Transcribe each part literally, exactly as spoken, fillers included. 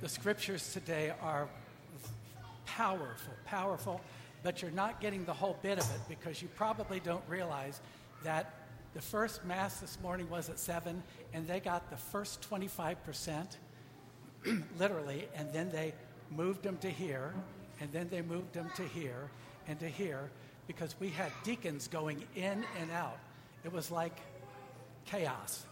The scriptures today are powerful, powerful, but you're not getting the whole bit of it because you probably don't realize that the first Mass this morning was at seven, and they got the first twenty-five percent, literally, and then they moved them to here, and then they moved them to here and to here, because we had deacons going in and out. It was like chaos.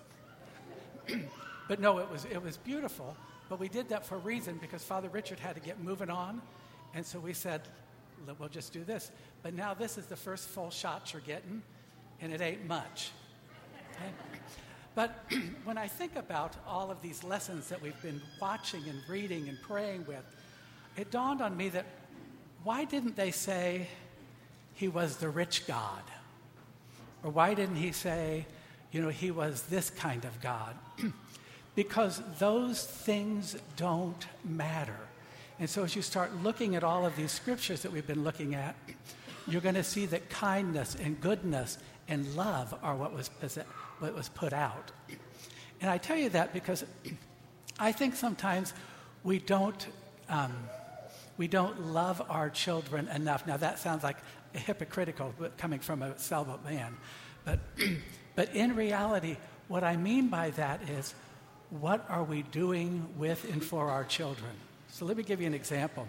But no, it was it was beautiful, but we did that for a reason, because Father Richard had to get moving on, and so we said, we'll just do this. But now this is the first full shot you're getting, and it ain't much. Okay? But when I think about all of these lessons that we've been watching and reading and praying with, it dawned on me that why didn't they say he was the rich God? Or why didn't he say, you know, he was this kind of God? Because those things don't matter. And so as you start looking at all of these scriptures that we've been looking at, you're going to see that kindness and goodness and love are what was what was put out. And I tell you that because I think sometimes we don't um, we don't love our children enough. Now that sounds like hypocritical coming from a celibate man, but but in reality, what I mean by that is, what are we doing with and for our children? So let me give you an example.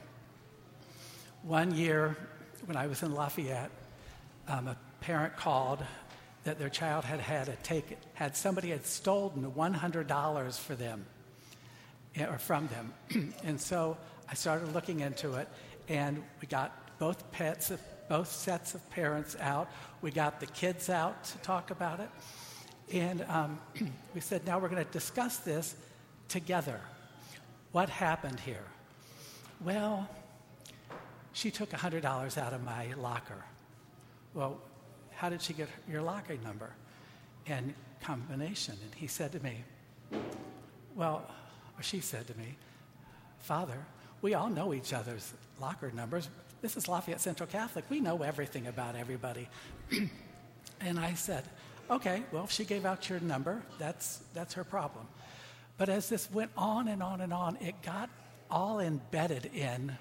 One year, when I was in Lafayette, um, a parent called that their child had had a take had somebody had stolen one hundred dollars for them, or from them, and so I started looking into it, and we got both pets, both sets of parents out. We got the kids out to talk about it, and um, we said, now we're going to discuss this together. What happened here? Well, she took one hundred dollars out of my locker. Well, how did she get your locker number and combination? And he said to me, well, or she said to me, Father, we all know each other's locker numbers. This is Lafayette Central Catholic. We know everything about everybody. And I said, okay, well, if she gave out your number, that's that's her problem. But as this went on and on and on, it got all embedded in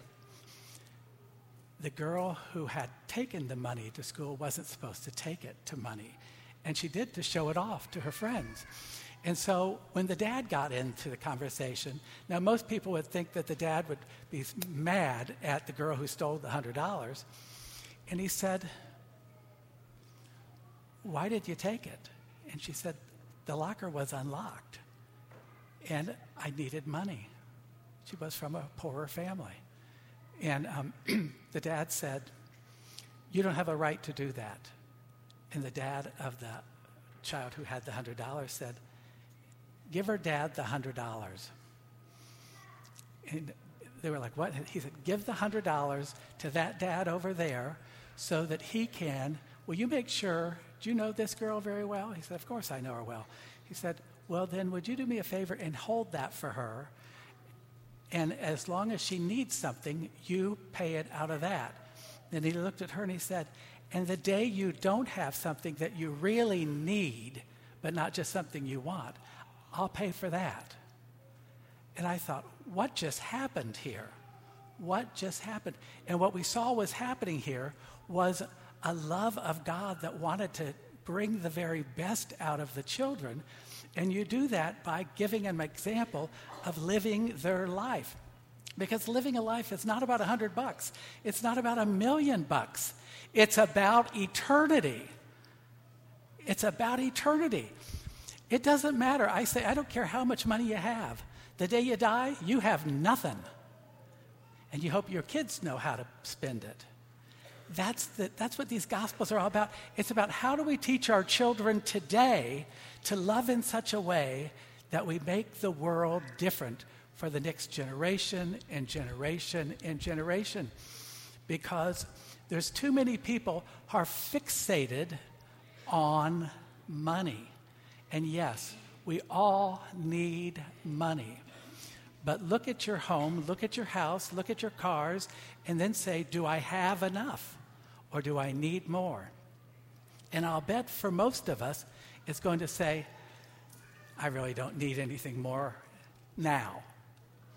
the girl who had taken the money to school wasn't supposed to take it to money. And she did to show it off to her friends. And so when the dad got into the conversation, now most people would think that the dad would be mad at the girl who stole the one hundred dollars. And he said, why did you take it? And she said, the locker was unlocked, and I needed money. She was from a poorer family. And um, the dad said, you don't have a right to do that. And the dad of the child who had the one hundred dollars said, give her dad the one hundred dollars. And they were like, what? He said, give the one hundred dollars to that dad over there so that he can, will you make sure, do you know this girl very well? He said, of course I know her well. He said, well, then would you do me a favor and hold that for her? And as long as she needs something, you pay it out of that. Then he looked at her and he said, and the day you don't have something that you really need, but not just something you want, I'll pay for that. And I thought, what just happened here? What just happened? And what we saw was happening here was a love of God that wanted to bring the very best out of the children. And you do that by giving an example of living their life. Because living a life is not about a hundred bucks. It's not about a million bucks. It's about eternity. It's about eternity. It doesn't matter. I say, I don't care how much money you have. The day you die, you have nothing. And you hope your kids know how to spend it. That's, the, that's what these Gospels are all about. It's about how do we teach our children today to love in such a way that we make the world different for the next generation and generation and generation. Because there's too many people who are fixated on money. And yes, we all need money. But look at your home, look at your house, look at your cars, and then say, do I have enough? Or do I need more? And I'll bet for most of us, it's going to say, I really don't need anything more now.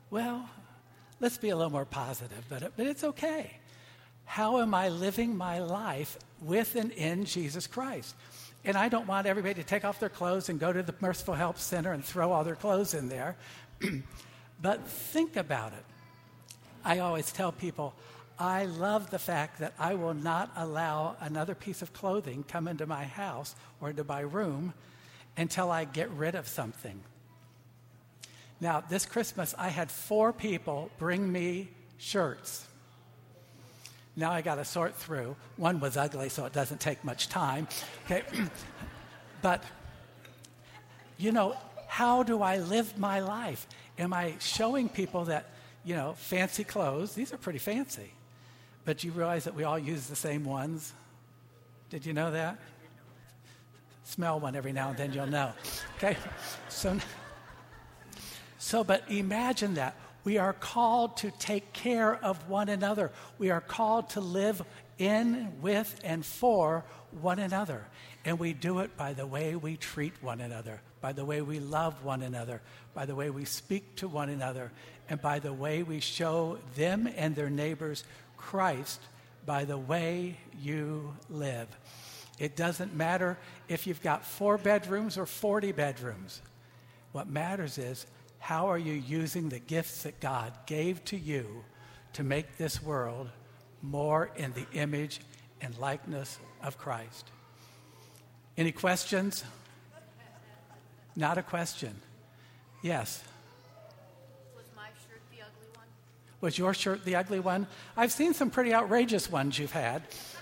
Well, let's be a little more positive, but, but it's okay. How am I living my life with and in Jesus Christ? And I don't want everybody to take off their clothes and go to the Merciful Help Center and throw all their clothes in there. But think about it. I always tell people, I love the fact that I will not allow another piece of clothing come into my house or into my room until I get rid of something. Now, this Christmas, I had four people bring me shirts. Now I got to sort through. One was ugly, so it doesn't take much time. Okay, but, you know, how do I live my life? Am I showing people that, you know, fancy clothes, these are pretty fancy, but you realize that we all use the same ones? Did you know that? Smell one every now and then, you'll know. Okay, so, so but imagine that. We are called to take care of one another. We are called to live in, with, and for one another. And we do it by the way we treat one another, by the way we love one another, by the way we speak to one another, and by the way we show them and their neighbors Christ by the way you live. It doesn't matter if you've got four bedrooms or forty bedrooms. What matters is, how are you using the gifts that God gave to you to make this world more in the image and likeness of Christ? Any questions? Not a question. Yes. Was my shirt the ugly one? Was your shirt the ugly one? I've seen some pretty outrageous ones you've had.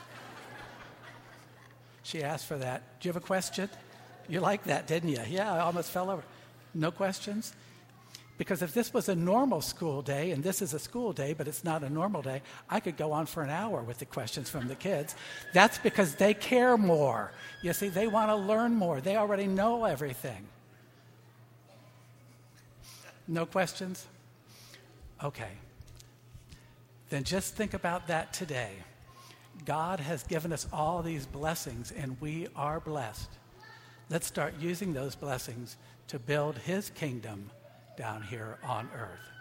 She asked for that. Do you have a question? You liked that, didn't you? Yeah, I almost fell over. No questions? Because if this was a normal school day, and this is a school day, but it's not a normal day, I could go on for an hour with the questions from the kids. That's because they care more. You see, they want to learn more. They already know everything. No questions? Okay. Then just think about that today. God has given us all these blessings, and we are blessed. Let's start using those blessings to build his kingdom down here on earth.